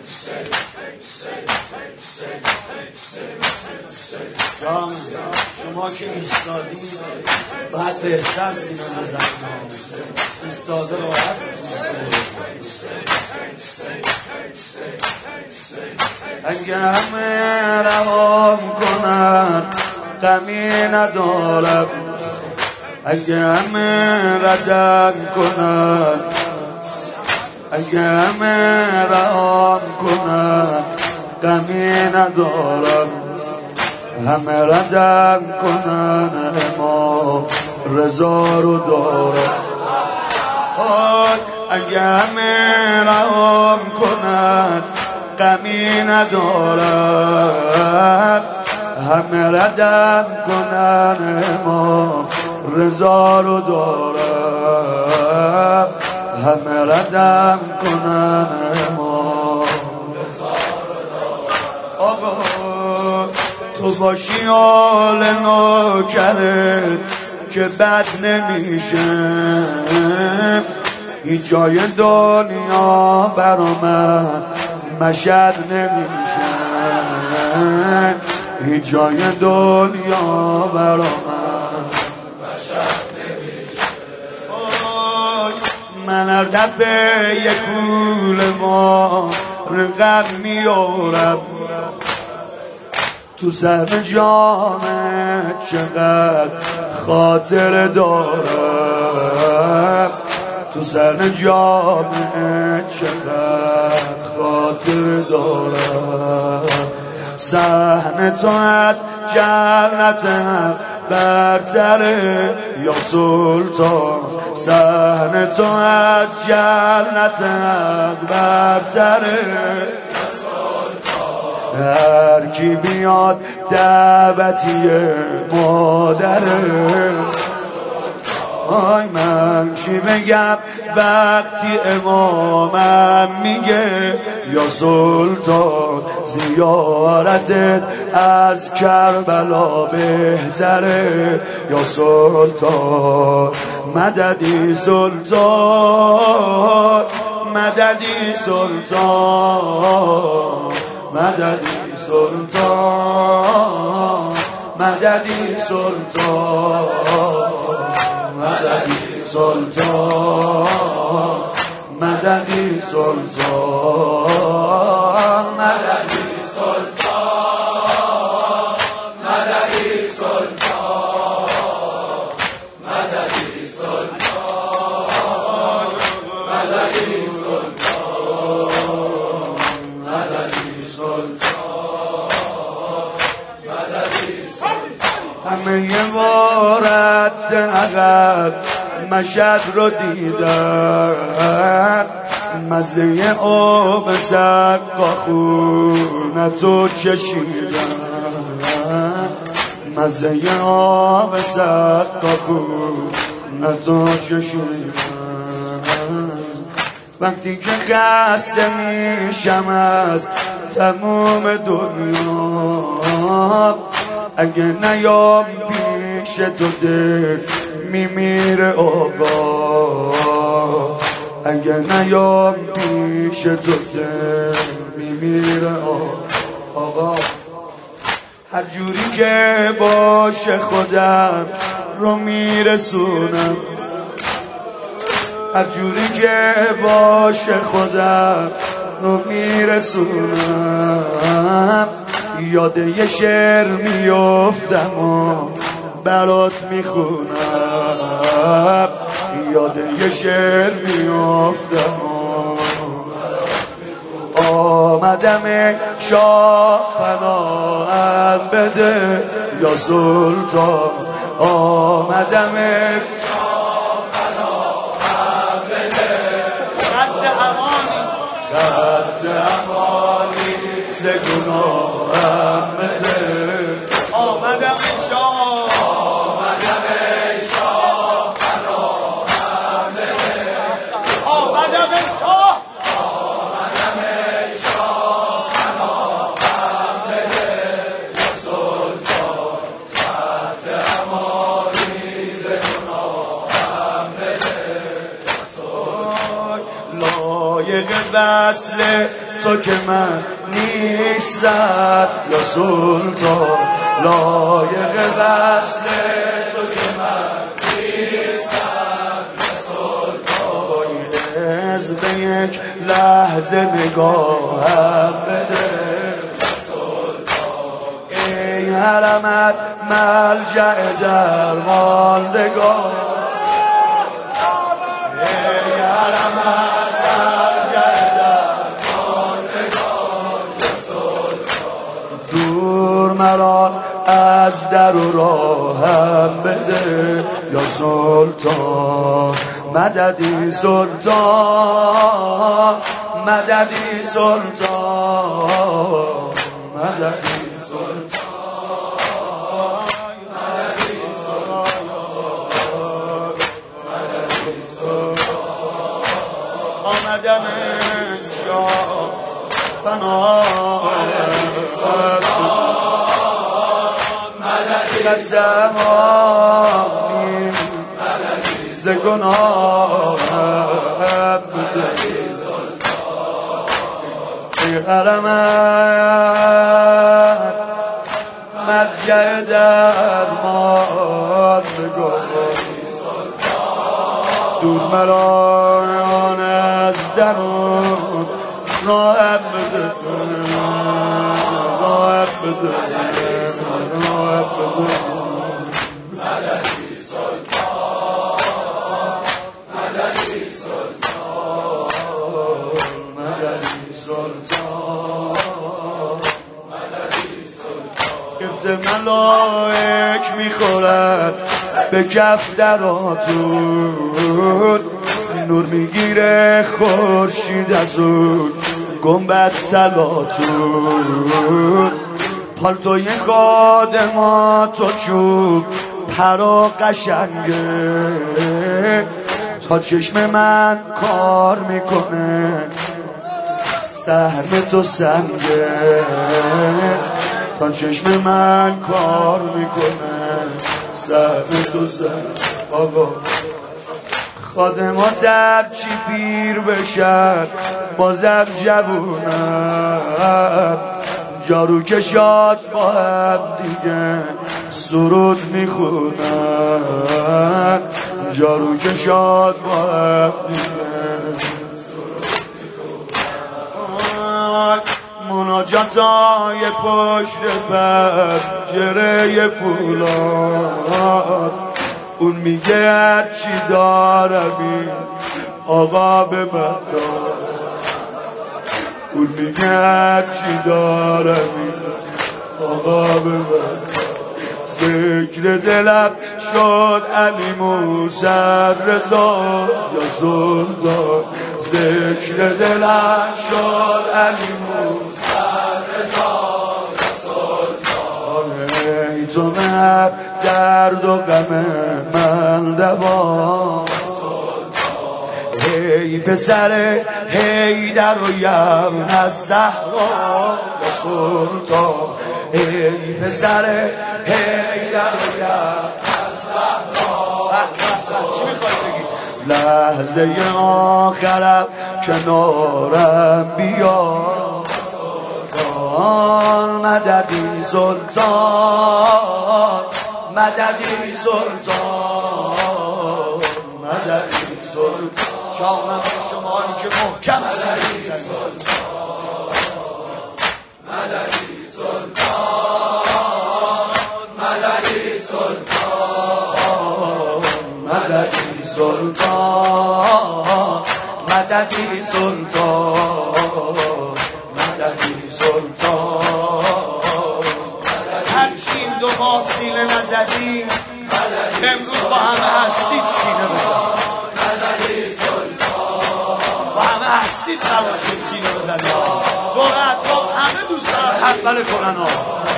شما که ایستادی باید بهتر سینه بزنید، ایستاده راحت اگه همه روام کنن غمی ندارم، اگه همه ردم کنن، اگه همه روام کنن غمی ندارم، همه ردم کنن اما رضا رو دارم. اگه همه روام کنن غمی ندارم، همه ردم کنن اما رضا رو دارم، همه ردم کنن اما رضا رو دارم. آقا تو باشی حال نوکرت که بد نمیشه، هیچ جای دنیا برا من مشهد نمیشه، هیچ جای دنیا برا من مشهد نمیشه. من هر دفعه یک کوله ما رقم میارم تو سر جامت چقدر خاطر دارم، تو سر جامت چقدر خاطر دارم. صحن تو از جنت حق برتره یا سلطان، صحن تو از جنت حق برتره. هر کی بیاد دعوتی مادره، آی من چی بگم وقتی امامم میگه یا سلطان زیارتت از کربلا بهتره، یا سلطان مددی سلطان، مددی سلطان، مددی سلطان، مددی سلطان، مددی سلطان، مددی سلطان، مددی سلطان، مددی سلطان، مددی سلطان، مددی سلطان، مددی سلطان. همه یه وارد عقب مشهد رو دیدن، مزه آب سقا خونتو چشیدن، مزه آب سقا خونتو چشیدن. وقتی که خسته میشم از تموم دنیا، اگه نیام پیش تو دل میمیره آقا، اگه نیام پیش تو دل میمیره آقا. هر جوری که باشه خودم رو میرسونم، هر جوری که باشه خودم رو میرسونم. یاد یه شعر میافتم و برات میخونم، یاد یه شعر میافتم و آمدم شاه پناهم بده یا سلطان، آمدم شاه پناهم بده. خط امانی، خط امانی ز گناهم بده. آمدم شاه، آمدم شاه پناهم بده. آمدم شاه، آمدم شاه پناهم بده. یا سلطان خط امانی ز گناهم بده. لایق وصل تو که من نیستم یا سلطان، لایق وصل تو که من نیستم یا سلطان. از به یک لحظه نگاهم بده یا سلطان، ای حرمت ملجأ درماندگان، ای حرمت ملجأ درماندگان یا سلطان. دور مرا از در و راهم بده یا سلطان، مددی سلطان، مددی سلطان، مددی سلطان، مددی سلطان، مددی سلطان. آمدم شاه پناه مددی زمانی ز گناهم مددی سلطان. ای حرمت ملجأ درماندگان، دور مرا از درون راهم بده، راهم بده، راهم بده. مددی سلطان، مددی سلطان، مددی سلطان، مددی سلطان. گفت ملائک میخورد به کف دراتون، نور میگیره خورشید از اون گنبد طلاتون. پالتوی خادمات و چوب پرا قشنگه، تا چشم من کار میکنه سهم تو سنگه، تا چشم من کار میکنه سهم تو سنگه. آقا خادمات هرچی پیر بشن بازم جوونن، جارو کشات با هم دیگه سرود میخونن، جارو کشات با هم دیگه سرود میخونن. مناجاتای پشت پنجره فولاد، اون میگه هرچی دارم این آقا به من دار، اون میگه هرچی دارم این آقا به من دار. ذکر دلم شد علی موسی رضا یا سلطان، ذکر دلم شد علی موسی رضا یا سلطان. ای تو مرد درد و غم من دوا، ای پسر حیدر و یمن از صحرا یا سلطان، ای پسر حیدر و یمن از صحرا. چی میخوای بگی؟ لحظه آخرم کنارم بیا مددی سلطان، مددی سلطان، مددی سلطان. جانم شمایی که محکم سنید مددی سلطان، مددی سلطان، مددی سلطان، مددی سلطان، مددی سلطان. هرچین دو ما سینه نزدیم امروز با همه هستید سینه بزن، با همه هستید قرار شد سینه بزنید. واقعا همه دوست دارن حق بله کنن ها.